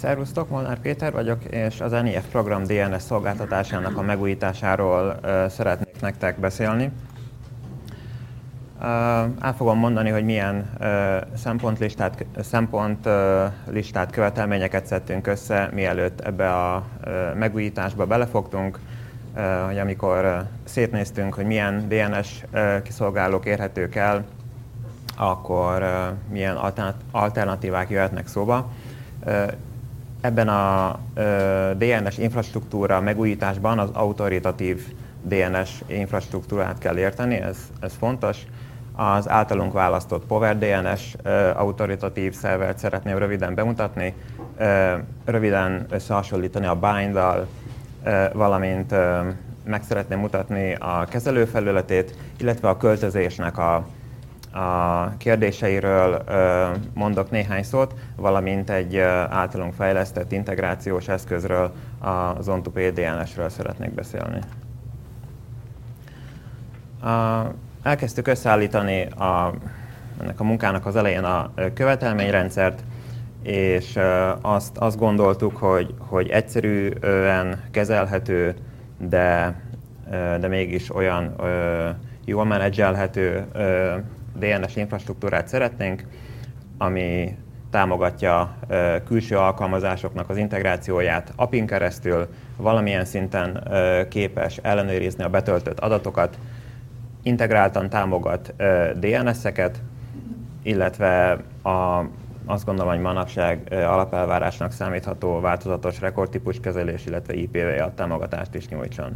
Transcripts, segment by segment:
Szervusztok, Molnár Péter vagyok, és az NIF program DNS szolgáltatásának a megújításáról szeretnék nektek beszélni. El fogom mondani, hogy milyen szempontlistát, követelményeket szedtünk össze, mielőtt ebbe a megújításba belefogtunk, hogy amikor szétnéztünk, hogy milyen DNS kiszolgálók érhetők el, akkor milyen alternatívák jöhetnek szóba. Ebben a DNS infrastruktúra megújításban az autoritatív DNS infrastruktúrát kell érteni, ez fontos. Az általunk választott PowerDNS autoritatív szervert szeretném röviden bemutatni, röviden összehasonlítani a Bind-dal, valamint meg szeretném mutatni a kezelőfelületét, illetve a költözésnek a kérdéseiről mondok néhány szót, valamint egy általunk fejlesztett integrációs eszközről, az On2P DNS-ről szeretnék beszélni. Elkezdtük összeállítani ennek a munkának az elején a követelményrendszert, és azt gondoltuk, hogy egyszerűen kezelhető, de mégis olyan jól menedzselhető DNS infrastruktúrát szeretnénk, ami támogatja külső alkalmazásoknak az integrációját API-n keresztül, valamilyen szinten képes ellenőrizni a betöltött adatokat, integráltan támogat DNS-eket, illetve azt gondolom, hogy manapság alapelvárásnak számítható változatos rekordtípus kezelés, illetve IPv6 támogatást is nyújtson.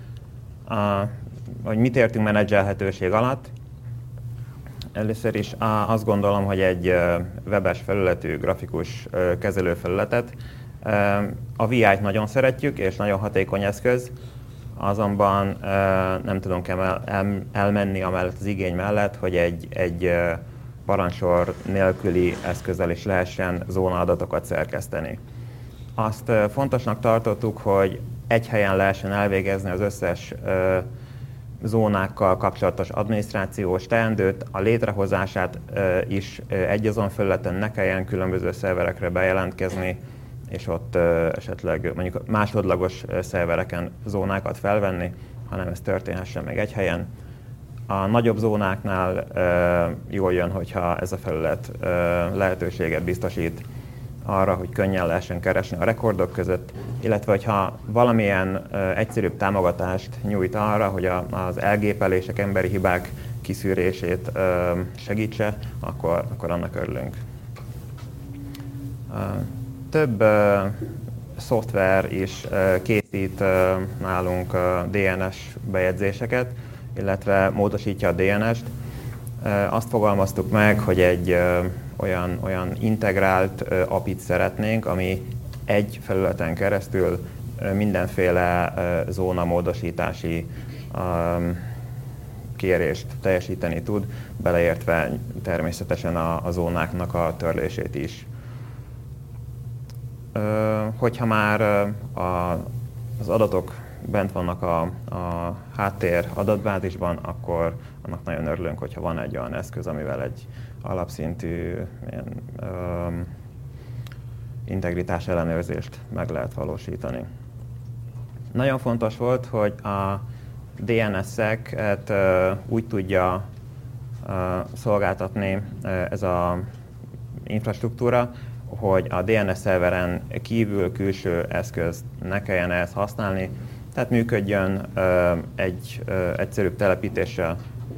Hogy mit értünk menedzselhetőség alatt? Először is azt gondolom, hogy egy webes felületű grafikus kezelőfelületet. A VI-t nagyon szeretjük, és nagyon hatékony eszköz, azonban nem tudunk elmenni amellett az igény mellett, hogy egy parancsor nélküli eszközzel is lehessen zónaadatokat szerkeszteni. Azt fontosnak tartottuk, hogy egy helyen lehessen elvégezni az összes zónákkal kapcsolatos adminisztrációs teendőt, a létrehozását is egyazon felületen ne kelljen különböző szerverekre bejelentkezni, és ott esetleg mondjuk másodlagos szervereken zónákat felvenni, hanem ez történhessen meg egy helyen. A nagyobb zónáknál jól jön, hogyha ez a felület lehetőséget biztosít arra, hogy könnyen lehessen keresni a rekordok között, illetve hogyha valamilyen egyszerűbb támogatást nyújt arra, hogy az elgépelések, emberi hibák kiszűrését segítse, akkor annak örülünk. Több szoftver is készít nálunk DNS bejegyzéseket, illetve módosítja a DNS-t. Azt fogalmaztuk meg, hogy egy olyan integrált API-t szeretnénk, ami egy felületen keresztül mindenféle zónamódosítási kérést teljesíteni tud, beleértve természetesen a zónáknak a törlését is. Hogyha már az adatok bent vannak a háttér adatbázisban, akkor annak nagyon örülünk, hogyha van egy olyan eszköz, amivel egy alapszintű integritás ellenőrzést meg lehet valósítani. Nagyon fontos volt, hogy a DNS-eket úgy tudja szolgáltatni ez az infrastruktúra, hogy a DNS szerveren kívül külső eszközt ne kelljen ehhez használni, tehát működjön egy egyszerűbb telepítéssel.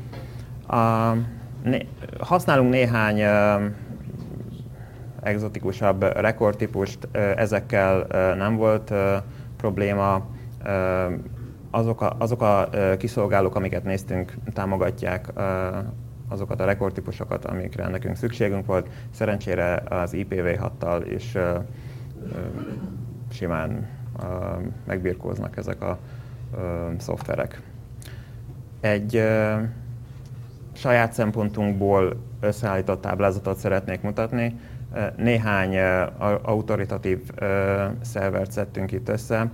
Használunk néhány egzotikusabb rekordtípust, ezekkel nem volt probléma. Azok a kiszolgálók, amiket néztünk, támogatják azokat a rekordtípusokat, amikre nekünk szükségünk volt. Szerencsére az IPv6-tal is simán megbirkóznak ezek a szoftverek. Egy saját szempontunkból összeállított táblázatot szeretnék mutatni. Néhány autoritatív szervert szedtünk itt össze.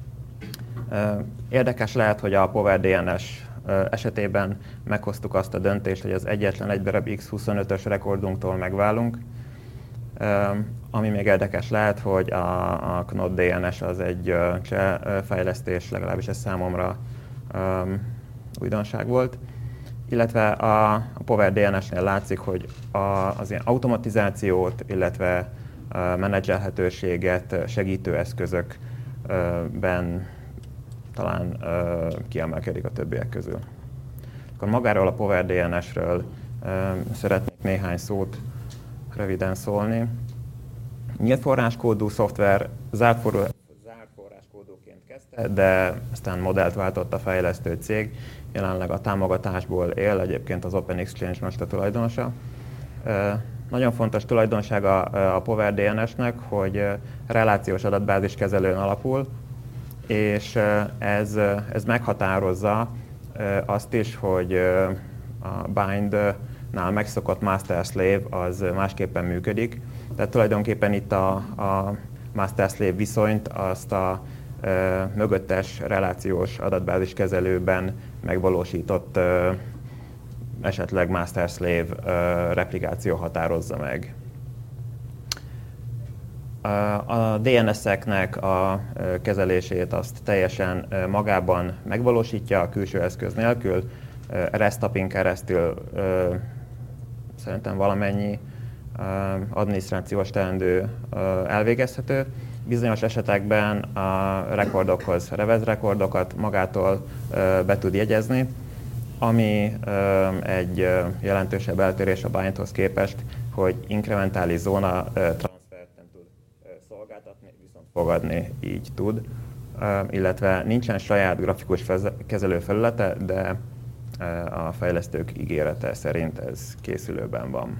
Érdekes lehet, hogy a PowerDNS esetében meghoztuk azt a döntést, hogy az egyetlen egy darab X25-ös rekordunktól megválunk. Ami még érdekes lehet, hogy a Knot DNS az egy cseh fejlesztés, legalábbis ez számomra újdonság volt. Illetve a Power DNS-nél látszik, hogy az ilyen automatizációt, illetve menedzselhetőséget segítő eszközökben talán kiemelkedik a többiek közül. Akkor magáról a Power DNS-ről szeretnék néhány szót röviden szólni. Nyílt forráskódú szoftver, zárt forráskódúként kezdte, de aztán modellt váltott a fejlesztő cég. Jelenleg a támogatásból él, egyébként az Open Exchange most a tulajdonosa. Nagyon fontos tulajdonsága a Power DNS-nek, hogy relációs adatbázis kezelőn alapul, és ez meghatározza azt is, hogy a bind-nál megszokott master-slave az másképpen működik. Tehát tulajdonképpen itt a master-slave viszonyt azt a mögöttes relációs adatbázis kezelőben megvalósított esetleg master-slave replikáció határozza meg. A DNS-eknek a kezelését azt teljesen magában megvalósítja, a külső eszköz nélkül. REST API-n keresztül szerintem valamennyi adminisztrációs teendő elvégezhető. Bizonyos esetekben a rekordokhoz revez rekordokat magától be tud jegyezni, ami egy jelentősebb eltérés a bindhoz képest, hogy inkrementális zóna transfert nem tud szolgáltatni, viszont fogadni így tud, illetve nincsen saját grafikus kezelőfelülete, de a fejlesztők ígérete szerint ez készülőben van.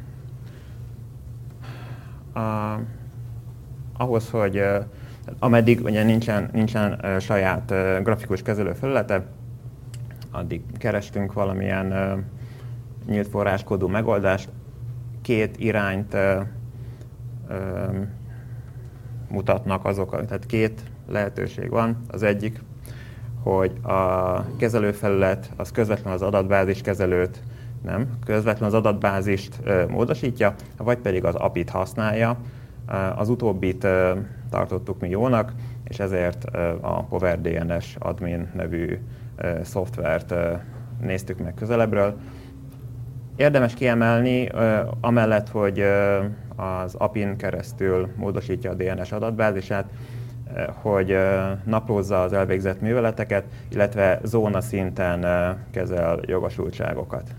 Ahhoz, hogy ameddig ugye nincsen saját grafikus kezelőfelülete, addig kerestünk valamilyen nyílt forráskódú megoldást. Két irányt mutatnak azok, tehát két lehetőség van. Az egyik, hogy a kezelőfelület az közvetlenül az adatbázis kezelőt közvetlenül az adatbázist módosítja, vagy pedig az API-t használja. Az utóbbit tartottuk mi jónak, és ezért a Power DNS admin nevű szoftvert néztük meg közelebbről. Érdemes kiemelni, amellett, hogy az API-n keresztül módosítja a DNS adatbázisát, hogy naplózza az elvégzett műveleteket, illetve zóna szinten kezel jogosultságokat.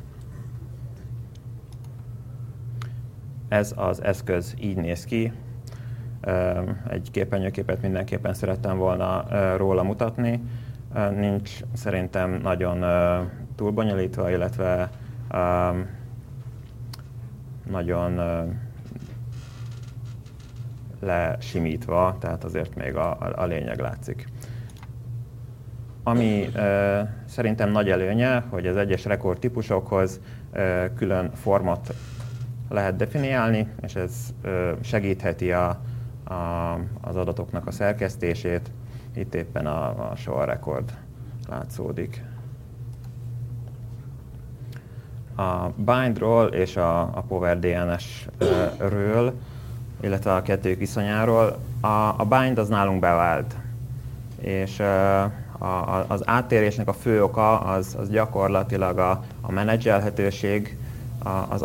Ez az eszköz így néz ki. Egy képernyőképet mindenképpen szerettem volna róla mutatni. Nincs szerintem nagyon túlbonyolítva, illetve nagyon lesimítva, tehát azért még a lényeg látszik. Ami szerintem nagy előnye, hogy az egyes rekordtípusokhoz külön formot lehet definiálni, és ez segítheti az adatoknak a szerkesztését. Itt éppen a sorrekord látszódik. A bindról és a Power DNS-ről, illetve a kettőjük viszonyáról, a bind az nálunk bevált. És az áttérésnek a fő oka az gyakorlatilag a menedzselhetőség, az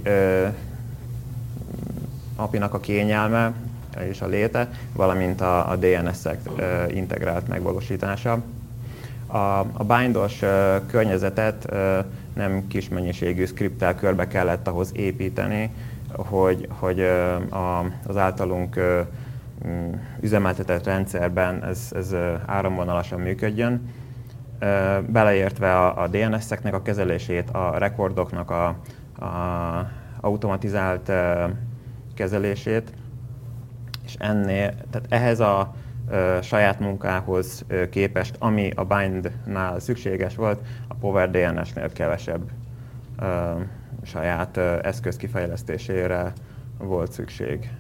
API-nak a kényelme és a léte, valamint a DNS-ek integrált megvalósítása. A bindos környezetet nem kis mennyiségű scripttel körbe kellett ahhoz építeni, hogy az általunk üzemeltetett rendszerben ez áramvonalasan működjön. Beleértve a DNS-eknek a kezelését, a rekordoknak a automatizált kezelését, és tehát ehhez a saját munkához képest, ami a bindnál szükséges volt, a Power DNS-nél kevesebb saját eszköz kifejlesztésére volt szükség.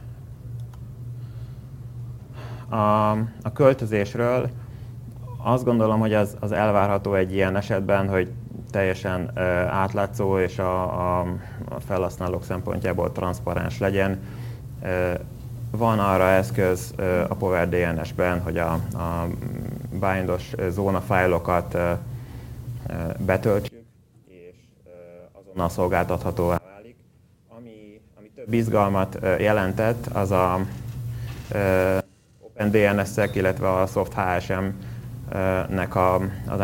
A költözésről azt gondolom, hogy az elvárható egy ilyen esetben, hogy teljesen átlátszó és a felhasználók szempontjából transzparens legyen. Van arra eszköz a PowerDNS-ben, hogy a bindos zóna fájlokat betöltsük, és azonnal szolgáltathatóvá válik. Ami több izgalmat jelentett, az a OpenDNS-ek, illetve a SoftHSM-nek az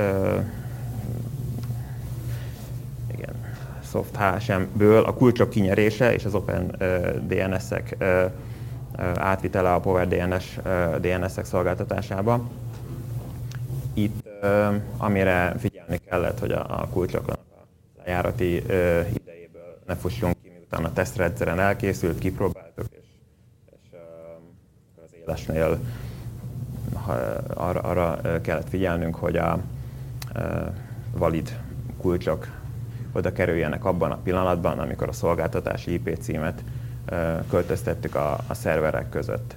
SoftHSM-ből a kulcsok kinyerése és az OpenDNS-ek átvitele a PowerDNS DNS-ek szolgáltatásába. Itt amire figyelni kellett, hogy a kulcsoknak a lejárati idejéből ne fussunk ki, miután a tesztrendszeren elkészült, kipróbáltuk, és az élesnél arra kellett figyelnünk, hogy a valid kulcsok oda kerüljenek abban a pillanatban, amikor a szolgáltatási IP címet költöztettük a szerverek között.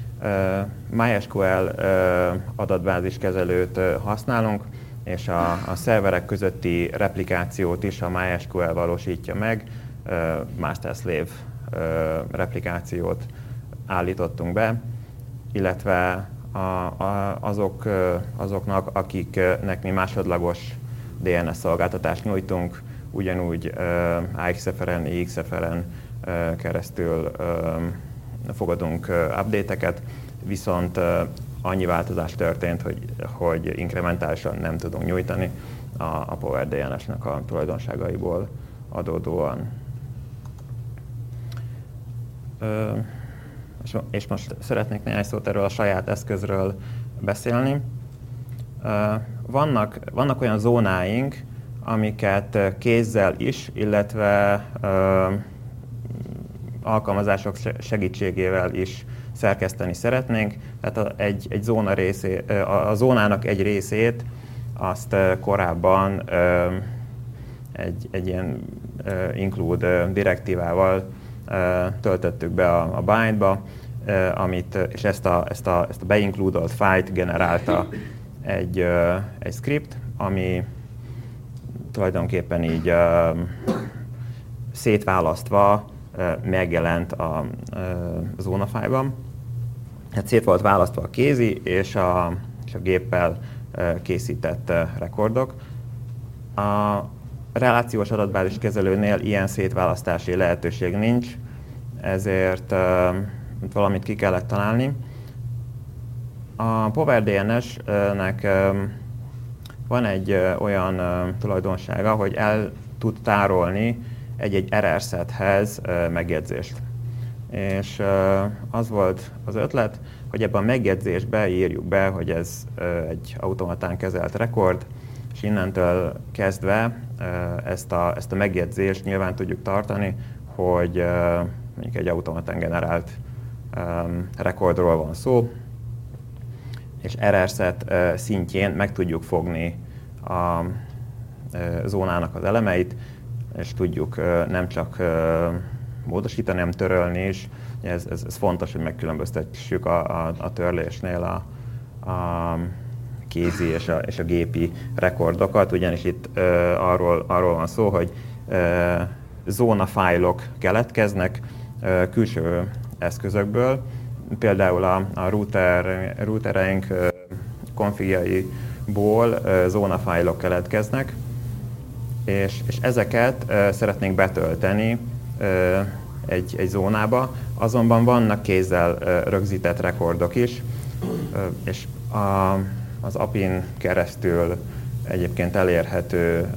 MySQL adatbáziskezelőt használunk, és a szerverek közötti replikációt is a MySQL valósítja meg. Master-slave replikációt állítottunk be, illetve azoknak, akiknek mi másodlagos DNS szolgáltatást nyújtunk, ugyanúgy AXFR-en, IXFR-en keresztül fogadunk update-eket, viszont annyi változás történt, hogy inkrementálisan nem tudunk nyújtani a PowerDNS-nek a tulajdonságaiból adódóan. És most szeretnék néhány szót erről a saját eszközről beszélni. Vannak olyan zónáink, amiket kézzel is, illetve alkalmazások segítségével is szerkeszteni szeretnénk. Tehát egy zóna a zónának egy részét azt korábban egy ilyen include direktívával töltöttük be a bind-ba, és ezt a beincludolt fájlt generálta egy script, ami tulajdonképpen így szétválasztva megjelent a zónafájlban. Hát szét volt választva a kézi és a géppel készített rekordok. A relációs adatbázis kezelőnél ilyen szétválasztási lehetőség nincs, ezért valamit ki kellett találni. A PowerDNS-nek van egy olyan tulajdonsága, hogy el tud tárolni egy RR sethez megjegyzést. És az volt az ötlet, hogy ebben a megjegyzésbe írjuk be, hogy ez egy automatán kezelt rekord, és innentől kezdve ezt a megjegyzést nyilván tudjuk tartani, hogy mondjuk egy automatán generált rekordról van szó, és RR set szintjén meg tudjuk fogni a zónának az elemeit, és tudjuk nem csak módosítani, hanem törölni is. Ez fontos, hogy megkülönböztessük a törlésnél a kézi és a gépi rekordokat, ugyanis itt arról van szó, hogy zónafájlok keletkeznek külső eszközökből, például a routereink konfigjaiból zónafájlok keletkeznek, és ezeket szeretnénk betölteni egy zónába, azonban vannak kézzel rögzített rekordok is, és az API-n keresztül egyébként elérhető,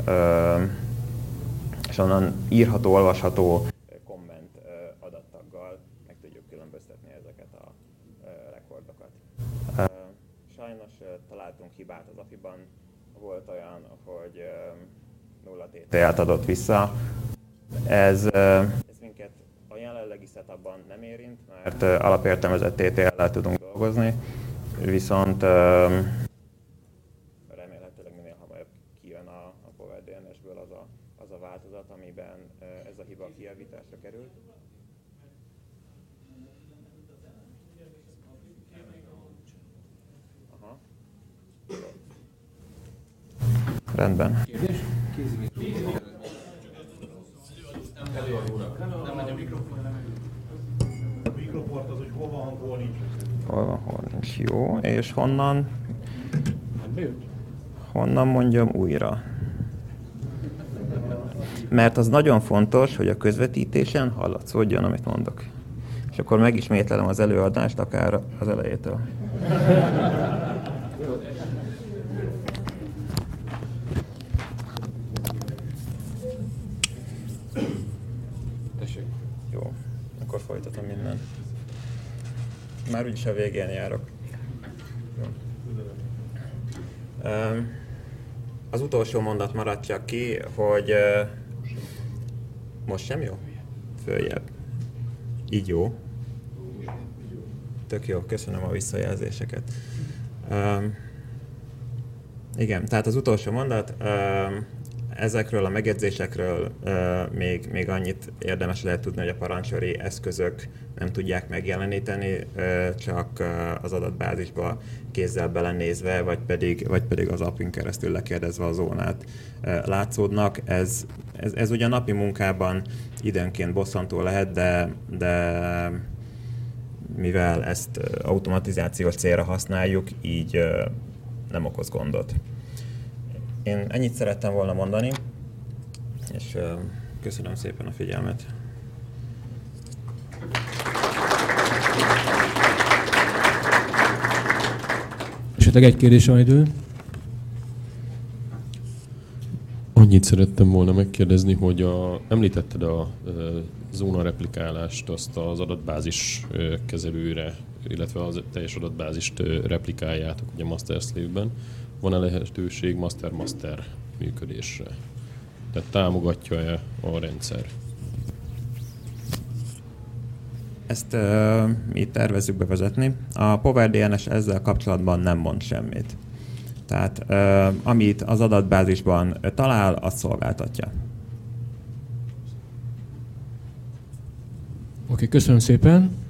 és onnan írható, olvasható komment adattaggal meg tudjuk különböztetni ezeket a rekordokat. Sajnos találtunk hibát az API-ban, volt olyan, hogy 0 TTL-t adott vissza. Ez minket a jelenlegi setupban nem érint, mert alapértelmezett TTL-lel tudunk dolgozni, viszont remélhetőleg minél hamarabb kijön a PowerDNS-ből az a változat, amiben ez a hiba kijavításra került. Aha. Rendben. Hol van, hol nincs. Jó, és honnan? Honnan mondjam újra? Mert az nagyon fontos, hogy a közvetítésen hallatszódjon, amit mondok. És akkor megismétlelem az előadást, akár az elejétől. Jó, akkor folytatom minden. Már úgyis a végén járok. Jó. Az utolsó mondat maradt csak ki, hogy most sem jó? Följebb. Így jó. Tök jó, köszönöm a visszajelzéseket. Igen, tehát az utolsó mondat, ezekről a megjegyzésekről még annyit érdemes lehet tudni, hogy a parancsori eszközök nem tudják megjeleníteni, csak az adatbázisba kézzel belenézve, vagy pedig az appin keresztül lekérdezve a zónát látszódnak. Ez ugye a napi munkában időnként bosszantó lehet, de mivel ezt automatizációs célra használjuk, így nem okoz gondot. Én ennyit szerettem volna mondani, és köszönöm szépen a figyelmet. Esetleg egy kérdésre van idő? Annyit szerettem volna megkérdezni, hogy említetted a zóna replikálást, azt az adatbázis kezelőre, illetve a teljes adatbázist replikáljátok ugye Master-Slave-ben. Van-e lehetőség master-master működésre? Tehát támogatja-e a rendszer? Ezt mi tervezzük bevezetni. A PowerDNS ezzel kapcsolatban nem mond semmit. Tehát amit az adatbázisban talál, azt szolgáltatja. Oké, köszönöm szépen.